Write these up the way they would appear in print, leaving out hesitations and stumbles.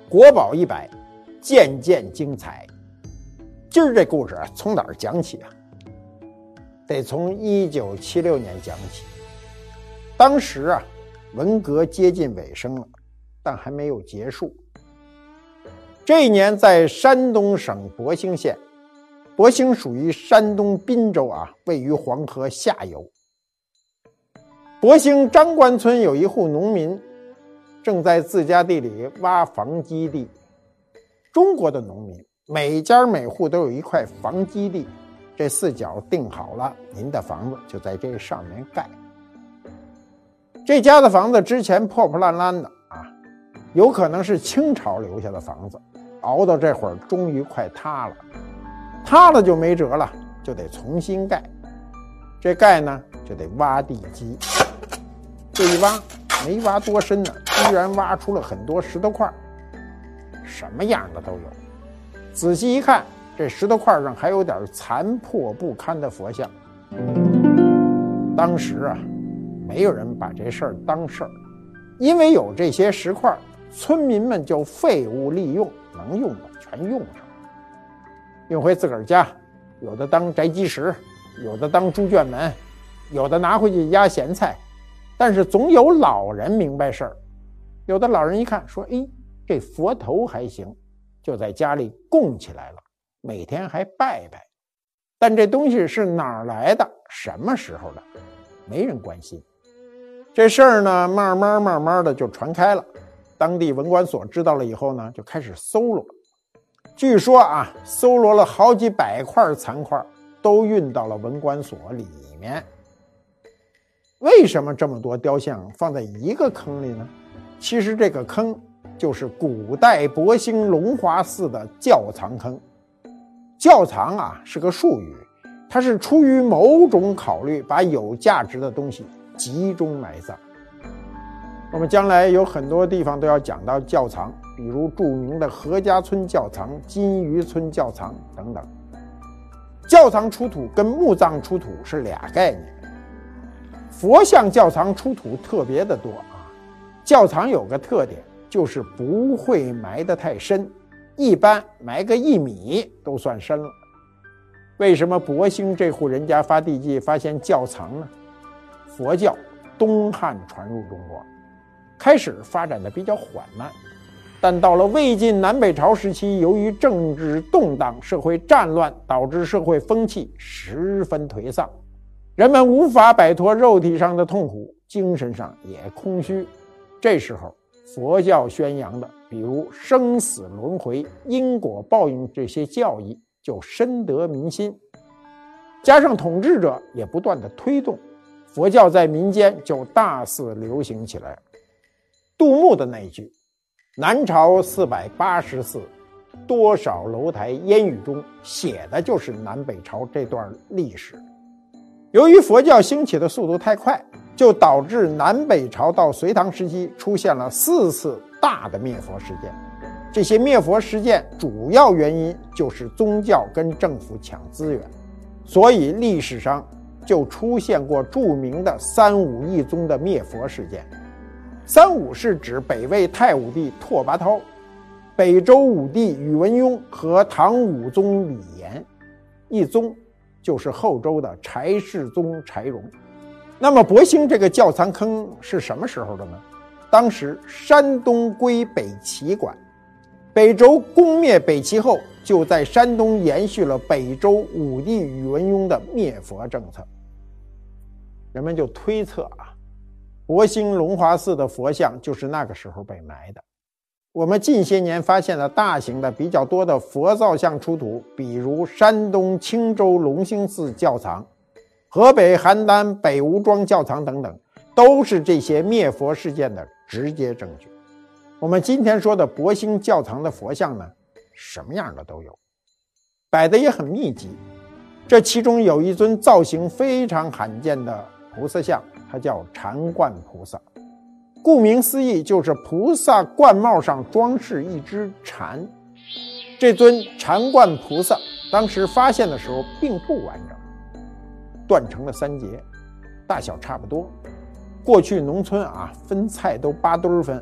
国宝100，件件精彩。今儿这故事从哪儿讲起啊？得从1976年讲起。当时文革接近尾声了，但还没有结束。这一年在山东省博兴县，博兴属于山东滨州位于黄河下游。博兴张官村有一户农民正在自家地里挖房基地。中国的农民每家每户都有一块房基地，这4角定好了，您的房子就在这上面盖。这家的房子之前破破烂烂的有可能是清朝留下的房子，熬到这会儿终于快塌了。塌了就没辙了，就得重新盖。这盖呢就得挖地基。这一挖没挖多深呢，居然挖出了很多石头块，什么样的都有。仔细一看，这石头块上还有点残破不堪的佛像。当时没有人把这事儿当事儿，因为有这些石块，村民们就废物利用，能用的全用上，用回自个儿家，有的当宅基石，有的当猪圈门，有的拿回去压咸菜。但是总有老人明白事儿，有的老人一看说，这佛头还行，就在家里供起来了，每天还拜拜。但这东西是哪儿来的，什么时候的，没人关心。这事儿呢慢慢的就传开了。当地文管所知道了以后呢，就开始搜罗。据说搜罗了好几百块残块，都运到了文管所里面。为什么这么多雕像放在一个坑里呢？其实这个坑就是古代博兴龙华寺的窖藏坑。窖藏是个术语，它是出于某种考虑，把有价值的东西集中埋葬。我们将来有很多地方都要讲到窖藏，比如著名的何家村窖藏、金鱼村窖藏等等。窖藏出土跟墓葬出土是俩概念。佛像窖藏出土特别的多窖藏有个特点，就是不会埋得太深，一般埋个1米都算深了。为什么博兴这户人家发地基发现窖藏呢？佛教东汉传入中国，开始发展的比较缓慢，但到了魏晋南北朝时期，由于政治动荡，社会战乱，导致社会风气十分颓丧，人们无法摆脱肉体上的痛苦，精神上也空虚。这时候佛教宣扬的比如生死轮回、因果报应这些教义就深得民心，加上统治者也不断的推动，佛教在民间就大肆流行起来。杜牧的那一句南朝480寺，多少楼台烟雨中，写的就是南北朝这段历史。由于佛教兴起的速度太快，就导致南北朝到隋唐时期出现了4次大的灭佛事件。这些灭佛事件主要原因就是宗教跟政府抢资源，所以历史上就出现过著名的三武一宗的灭佛事件。三武是指北魏太武帝拓跋焘、北周武帝宇文邕和唐武宗李炎，一宗就是后周的柴世宗柴荣。那么博兴这个窖藏坑是什么时候的呢？当时山东归北齐管，北周攻灭北齐后，就在山东延续了北周武帝宇文邕的灭佛政策。人们就推测博兴龙华寺的佛像就是那个时候被埋的。我们近些年发现了大型的比较多的佛造像出土，比如山东青州龙兴寺窖藏、河北邯郸北吴庄窖藏等等，都是这些灭佛事件的直接证据。我们今天说的博兴窖藏的佛像呢，什么样的都有，摆的也很密集。这其中有一尊造型非常罕见的菩萨像，它叫禅冠菩萨。顾名思义，就是菩萨冠帽上装饰一只禅。这尊禅冠菩萨当时发现的时候并不完整，断成了3截，大小差不多。过去农村分菜都8堆分，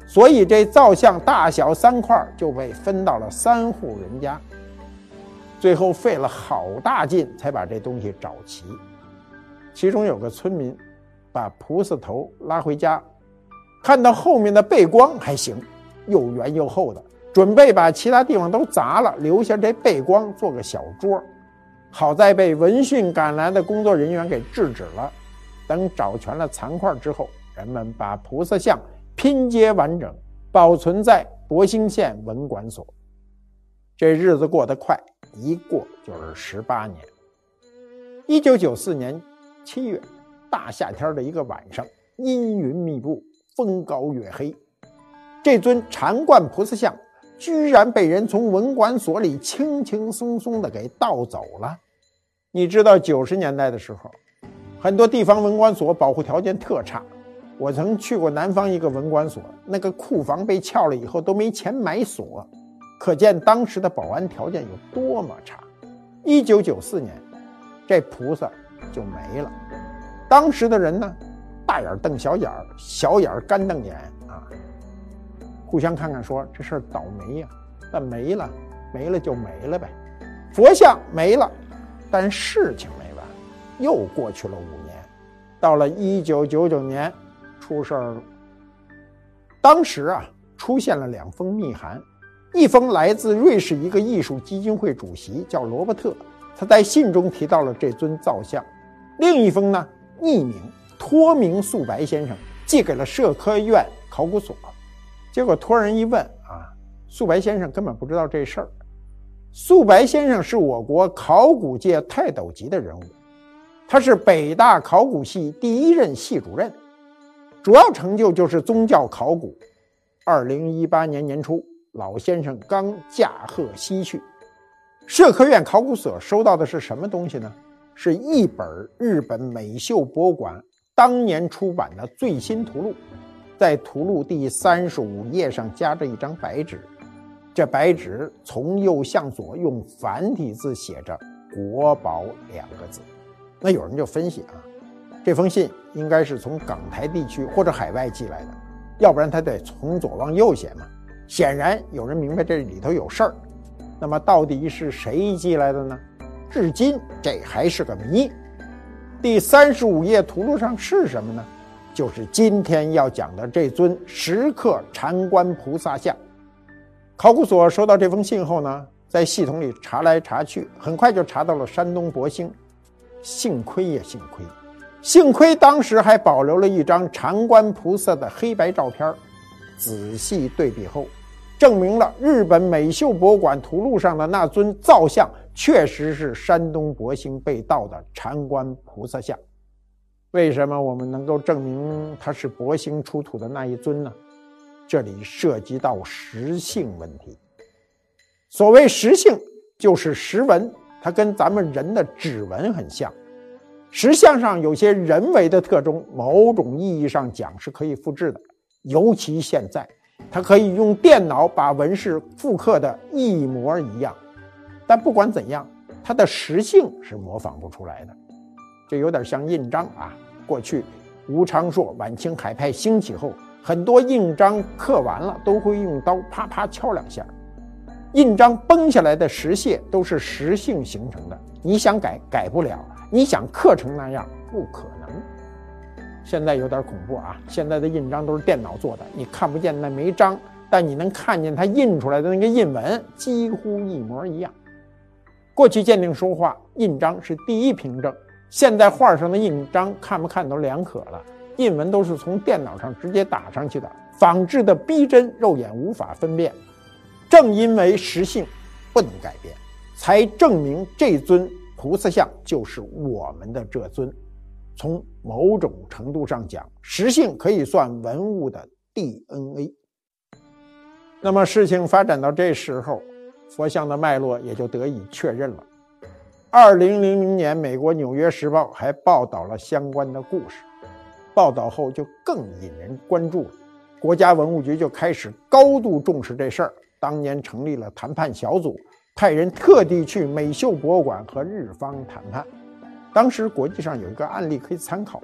所以这造像大小3块就被分到了3户人家。最后费了好大劲才把这东西找齐。其中有个村民把菩萨头拉回家，看到后面的背光还行，又圆又厚的，准备把其他地方都砸了，留下这背光做个小桌。好在被闻讯赶来的工作人员给制止了。等找全了残块之后，人们把菩萨像拼接完整，保存在博兴县文管所。这日子过得快，一过就是18年。1994年7月，大夏天的一个晚上，阴云密布，风高月黑，这尊禅观菩萨像居然被人从文管所里轻轻松松的给盗走了。你知道90年代的时候，很多地方文管所保护条件特差。我曾去过南方一个文管所，那个库房被撬了以后都没钱买锁，可见当时的保安条件有多么差。1994年，这菩萨就没了。当时的人呢，大眼瞪小眼，小眼干瞪眼啊，互相看看说这事儿倒霉呀。但没了就没了呗。佛像没了，但事情没完，又过去了5年。到了1999年，出事儿了。当时出现了2封密函，一封来自瑞士一个艺术基金会主席叫罗伯特，他在信中提到了这尊造像。另一封呢，匿名托名素白先生，寄给了社科院考古所。结果托人一问素白先生根本不知道这事儿。素白先生是我国考古界泰斗级的人物，他是北大考古系第1任系主任，主要成就就是宗教考古。2018年年初，老先生刚驾鹤西去。社科院考古所收到的是什么东西呢？是一本日本美秀博物馆当年出版的最新图录，在图录第35页上夹着一张白纸，这白纸从右向左用繁体字写着国宝2个字。那有人就分析这封信应该是从港台地区或者海外寄来的，要不然他得从左往右写嘛。显然有人明白这里头有事儿。那么到底是谁寄来的呢？至今这还是个谜。第35页图录上是什么呢？就是今天要讲的这尊石刻禅观菩萨像。考古所收到这封信后呢，在系统里查来查去，很快就查到了山东博兴。幸亏当时还保留了一张禅观菩萨的黑白照片，仔细对比后，证明了日本美秀博物馆图录上的那尊造像确实是山东博兴被盗的禅观菩萨像。为什么我们能够证明它是博兴出土的那一尊呢？这里涉及到石性问题。所谓石性，就是石纹，它跟咱们人的指纹很像。石像上有些人为的特征，某种意义上讲是可以复制的，尤其现在它可以用电脑把纹饰复刻的一模一样。但不管怎样，它的石性是模仿不出来的。这有点像印章过去吴昌硕晚清海派兴起后，很多印章刻完了都会用刀啪啪敲2下。印章崩下来的石屑都是石性形成的，你想改改不了，你想刻成那样不可能。现在有点恐怖现在的印章都是电脑做的，你看不见那枚章，但你能看见它印出来的那个印纹几乎一模一样。过去鉴定书画印章是第一凭证，现在画上的印章看不看都两可了，印纹都是从电脑上直接打上去的，仿制的逼真，肉眼无法分辨。正因为石性不能改变，才证明这尊菩萨像就是我们的这尊。从某种程度上讲，石性可以算文物的 DNA。 那么事情发展到这时候，佛像的脉络也就得以确认了。2000年，美国《纽约时报》还报道了相关的故事，报道后就更引人关注了。国家文物局就开始高度重视这事儿，当年成立了谈判小组，派人特地去美秀博物馆和日方谈判。当时国际上有一个案例可以参考，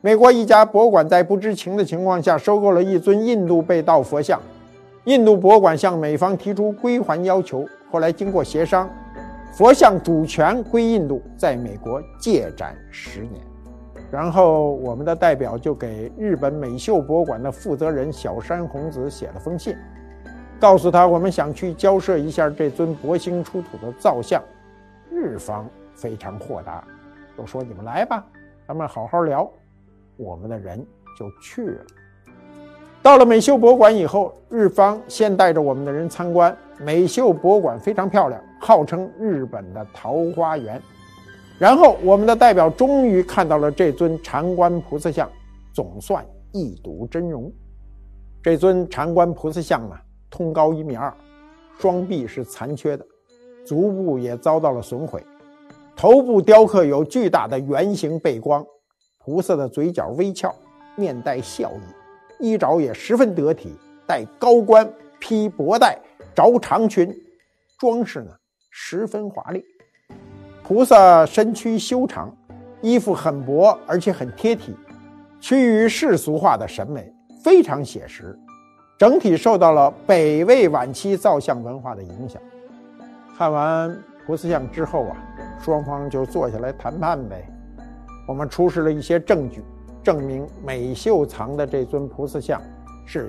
美国一家博物馆在不知情的情况下收购了一尊印度被盗佛像，印度博物馆向美方提出归还要求，后来经过协商，佛像主权归印度，在美国借展10年。然后我们的代表就给日本美秀博物馆的负责人小山弘子写了封信，告诉他我们想去交涉一下这尊博兴出土的造像。日方非常豁达，就说你们来吧，咱们好好聊。我们的人就去了。到了美秀博物馆以后，日方先带着我们的人参观。美秀博物馆非常漂亮，号称日本的桃花源。然后我们的代表终于看到了这尊禅观菩萨像，总算一睹真容。这尊禅观菩萨像呢，通高1.2米，双臂是残缺的，足部也遭到了损毁，头部雕刻有巨大的圆形背光，菩萨的嘴角微翘，面带笑意，衣着也十分得体，戴高冠，披薄带，着长裙，装饰呢十分华丽。菩萨身躯修长，衣服很薄而且很贴体，趋于世俗化的审美，非常写实，整体受到了北魏晚期造像文化的影响。看完菩萨像之后啊，双方就坐下来谈判呗。我们出示了一些证据，证明美秀藏的这尊菩萨像是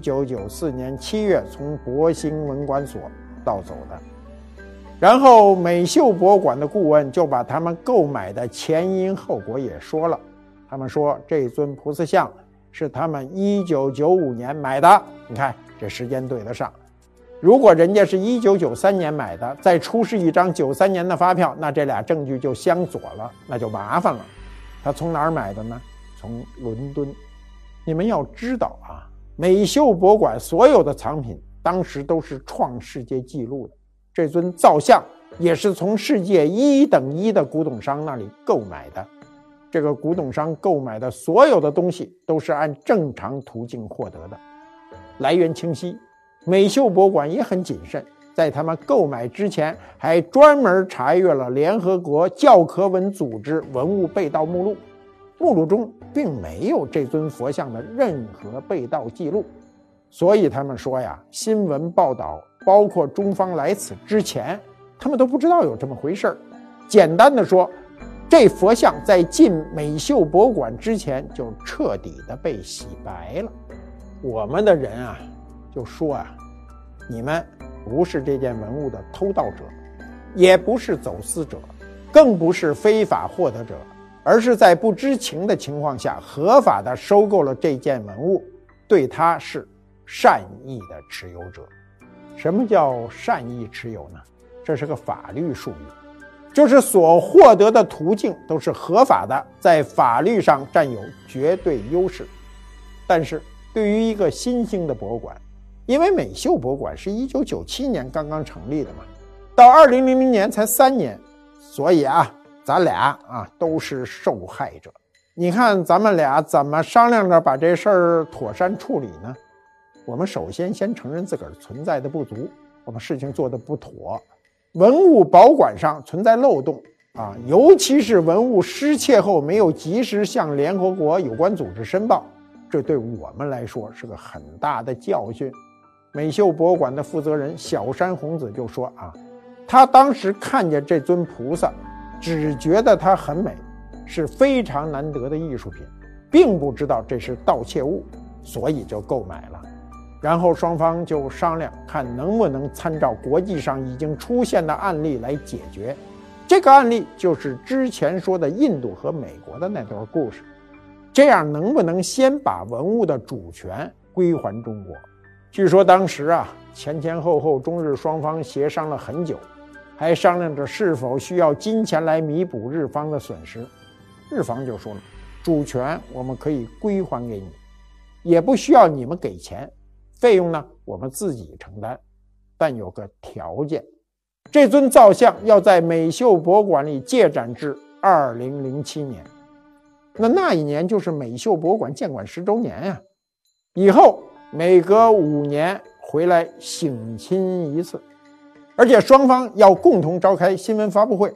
1994年7月从博兴文管所盗走的。然后美秀博物馆的顾问就把他们购买的前因后果也说了。他们说这尊菩萨像是他们1995年买的，你看这时间对得上。如果人家是1993年买的，再出示一张93年的发票，那这俩证据就相左了，那就麻烦了。他从哪儿买的呢？从伦敦。你们要知道啊，美秀博物馆所有的藏品当时都是创世界纪录的，这尊造像也是从世界1等1的古董商那里购买的。这个古董商购买的所有的东西都是按正常途径获得的，来源清晰。美秀博物馆也很谨慎，在他们购买之前还专门查阅了联合国教科文组织文物被盗目录，目录中并没有这尊佛像的任何被盗记录。所以他们说呀，新闻报道包括中方来此之前，他们都不知道有这么回事。简单的说，这佛像在进美秀博物馆之前就彻底的被洗白了。我们的人啊就说啊，你们不是这件文物的偷盗者，也不是走私者，更不是非法获得者，而是在不知情的情况下合法的收购了这件文物，对它是善意的持有者。什么叫善意持有呢？这是个法律术语，就是所获得的途径都是合法的，在法律上占有绝对优势。但是对于一个新兴的博物馆，因为美秀博物馆是1997年刚刚成立的嘛，到2000年才3年，所以啊，咱俩啊都是受害者。你看咱们俩怎么商量着把这事儿妥善处理呢？我们首先承认自个儿存在的不足，我们事情做得不妥，文物保管上存在漏洞啊，尤其是文物失窃后没有及时向联合国有关组织申报，这对我们来说是个很大的教训。美秀博物馆的负责人小山弘子就说啊，他当时看见这尊菩萨，只觉得它很美，是非常难得的艺术品，并不知道这是盗窃物，所以就购买了。然后双方就商量看能不能参照国际上已经出现的案例来解决。这个案例就是之前说的印度和美国的那段故事，这样能不能先把文物的主权归还中国？据说当时啊，前后中日双方协商了很久，还商量着是否需要金钱来弥补日方的损失。日方就说了，主权我们可以归还给你，也不需要你们给钱，费用呢我们自己承担，但有个条件，这尊造像要在美秀博物馆里借展至2007年。那一年就是美秀博物馆建馆10周年呀，以后每隔5年回来省亲一次，而且双方要共同召开新闻发布会，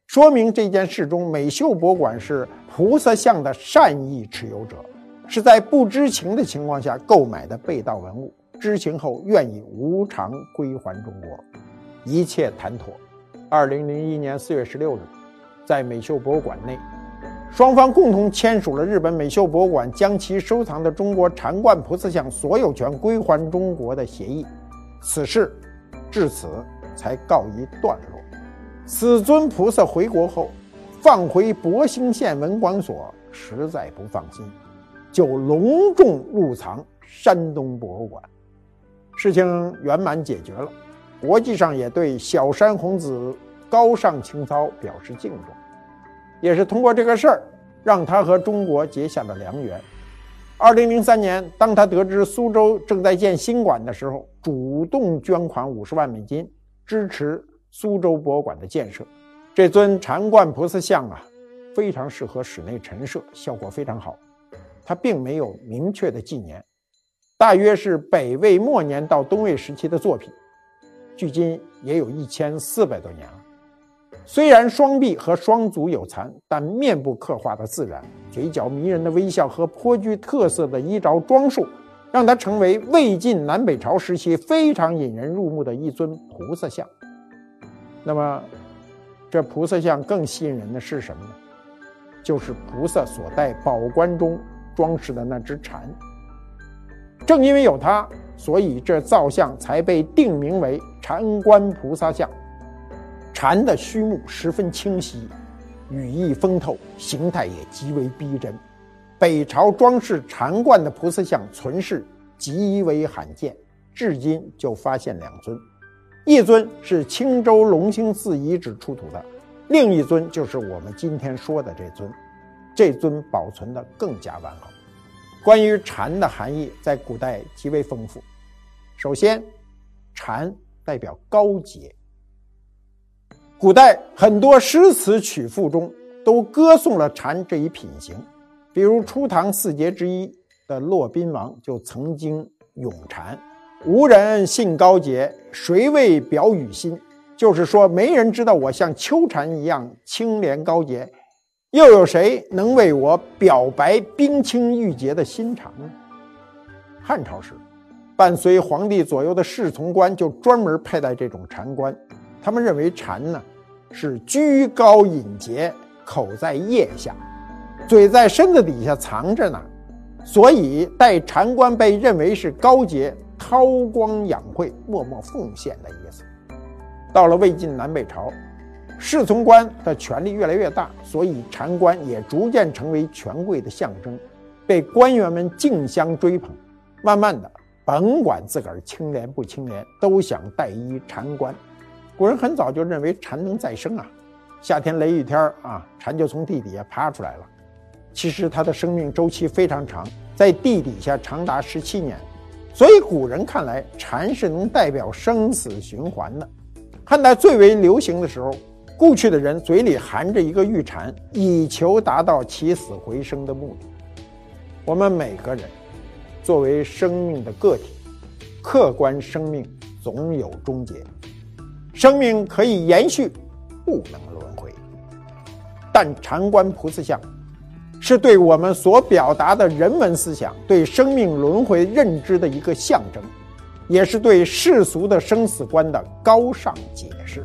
说明这件事中美秀博物馆是菩萨像的善意持有者，是在不知情的情况下购买的被盗文物，知情后愿意无偿归还中国，一切谈妥。2001年4月16日，在美秀博物馆内，双方共同签署了日本美秀博物馆将其收藏的中国禅观菩萨像所有权归还中国的协议，此事至此才告一段落。此尊菩萨回国后放回博兴县文管所，实在不放心，就隆重入藏山东博物馆。事情圆满解决了，国际上也对小山弘子高尚情操表示敬重，也是通过这个事儿让他和中国结下了良缘。2003年，当他得知苏州正在建新馆的时候，主动捐款50万美金支持苏州博物馆的建设。这尊禅观菩萨像非常适合室内陈设，效果非常好。它并没有明确的纪年，大约是北魏末年到东魏时期的作品，距今也有1400多年了。虽然双臂和双足有残，但面部刻画的自然，嘴角迷人的微笑和颇具特色的衣着装束，让它成为魏晋南北朝时期非常引人入目的一尊菩萨像。那么这菩萨像更吸引人的是什么呢？就是菩萨所戴宝冠中装饰的那只蝉。正因为有它，所以这造像才被定名为禅观菩萨像。蝉的须目十分清晰，羽翼丰透，形态也极为逼真。北朝装饰禅观的菩萨像存世极为罕见，至今就发现2尊，一尊是青州龙兴寺遗址出土的，另一尊就是我们今天说的这尊。这尊保存得更加完好。关于禅的含义在古代极为丰富。首先，禅代表高洁。古代很多诗词曲赋中都歌颂了禅这一品行，比如初唐4杰之一的骆宾王就曾经咏禅：无人信高洁，谁为表与心？就是说没人知道我像秋蝉一样清廉高洁，又有谁能为我表白冰清玉洁的心肠呢？汉朝时，伴随皇帝左右的侍从官就专门佩戴这种禅冠，他们认为禅呢是居高隐洁，口在腋下，嘴在身子底下藏着呢，所以戴禅冠被认为是高洁、韬光养晦、默默奉献的意思。到了魏晋南北朝，侍从官的权力越来越大，所以禅冠也逐渐成为权贵的象征，被官员们竞相追捧。慢慢的，甭管自个儿清廉不清廉，都想戴一禅冠。古人很早就认为蝉能再生夏天雷雨天蝉就从地底下爬出来了。其实它的生命周期非常长，在地底下长达17年，所以古人看来蝉是能代表生死循环的。汉代最为流行的时候，故去的人嘴里含着一个玉蝉，以求达到起死回生的目的。我们每个人作为生命的个体，客观生命总有终结，生命可以延续，不能轮回。但禅观菩萨像是对我们所表达的人文思想、对生命轮回认知的一个象征，也是对世俗的生死观的高尚解释。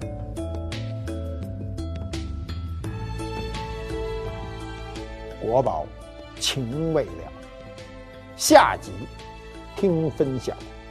国宝情未了，下集听分晓。